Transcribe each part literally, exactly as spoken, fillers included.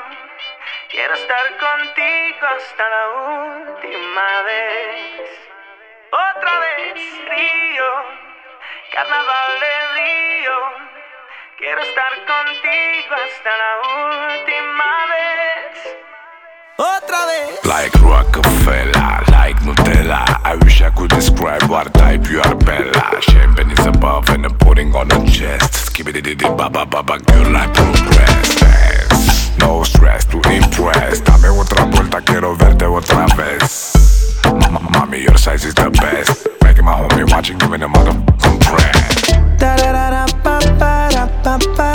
Quiero estar contigo hasta la última vez. Otra vez, Río, carnaval de Río. Quiero estar contigo hasta la última vez. Otra vez. Like Rockefeller, like Nutella, I wish I could describe what type you are, Bella. Champagne is above and I'm putting on a chest. Skibidi baba baba, girl, I progress. Dance. No stress to impress. Dame otra vuelta, quiero verte otra vez. Mami, your size is the best. Making my homie watching, giving a motherfucking press. Da da da da pa pa da pa pa.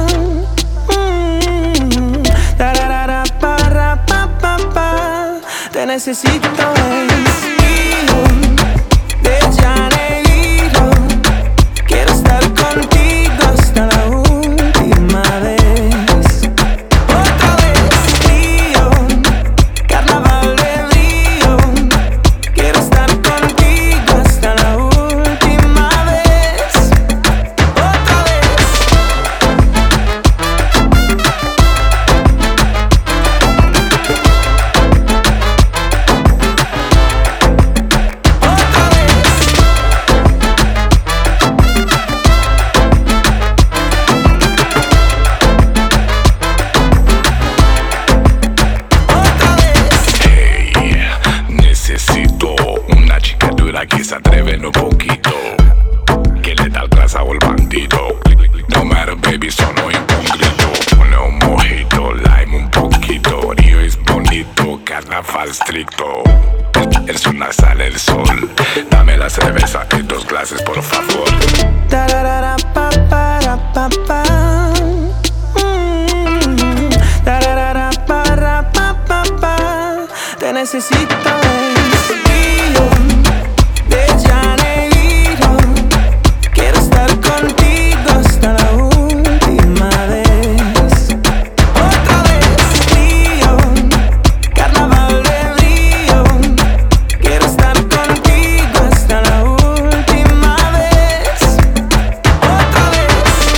Mm. Da da da da pa ra pa pa pa. Te necesito es hijo de Janeiro. Quiero estar contigo hasta la última vez. Otra vez, Río, carnaval de Río. Quiero estar contigo hasta la última vez. Otra vez. Otra vez. Otra vez. Hey, necesito una chica dura que se atreve en un poquito, que le da el clase al bandido. No matter baby, solo incógnito. Pone un mojito, lime un poquito. Río es bonito, carnaval estricto. El sol sale el sol. Dame la cerveza y dos clases por favor. Da da da da pa pa da pa pa. Mm. Da da da da pa ra pa pa pa. Te necesito es Río de Janeiro. Quiero estar contigo hasta la última vez. Otra vez, Río, carnaval de Río. Quiero estar contigo hasta la última vez. Otra vez.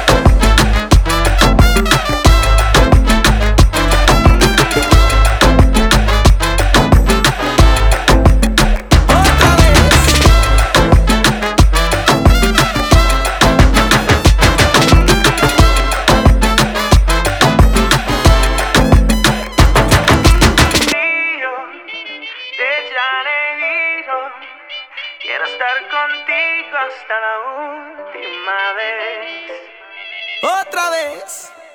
Otra vez. Río de Janeiro. Quiero estar contigo hasta la última vez. Otra vez.